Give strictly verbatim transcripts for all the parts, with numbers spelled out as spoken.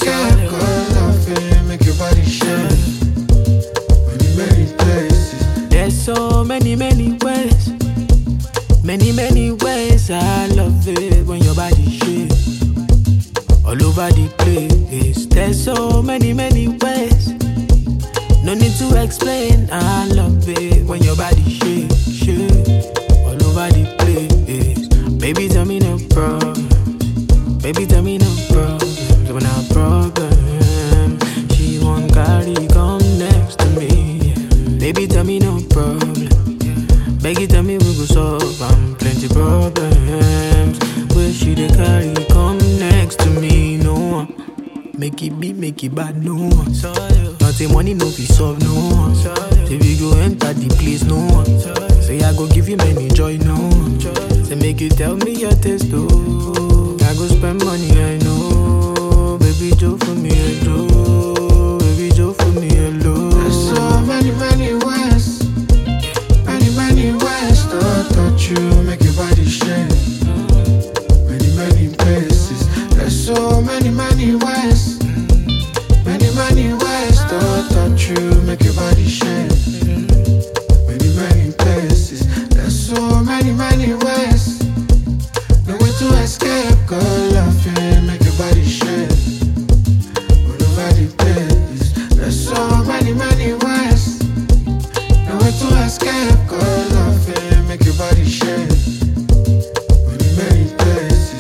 escape, cause loving make your body shake. Many, many places. There's so many, many ways. Many, many ways. I love it when your body shakes all over the place. There's so many, many ways. No need to explain. I love it when your body shake, shake all over the place. Baby, tell me no problem. Baby, tell me no problem. When I problem, she won't carry come next to me. Baby, tell me no problem. Baby, tell me we go solve. I'm plenty problems. Where she dey carry come next to me? No one. Make it be, make it bad, no one. Nothing money, no fi solve, no one. Say we go enter the place, no one. Say I go give you many joy, no one. Say make you tell me your taste, oh. I go spend money, I know. Baby, Joe for me, I do. Baby, Joe for me, hello. There's so many, many ways. Many, many ways to touch you, make your body shake. Many, many places. There's so many, many ways. Many, many ways to touch you, make your body shake. Many, many places. There's so many, many ways. No way to escape, cause loving make your body shake. All over the place. There's so many, many ways. No way to escape, cause loving make your body shake. Many, many places.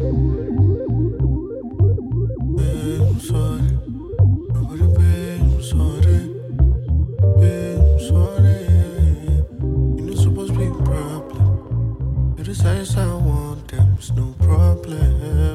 Babe, I'm sorry. Nobody, babe, I'm sorry. Babe, I'm sorry. You're not supposed to be a problem. You're the size I want them, it's no problem.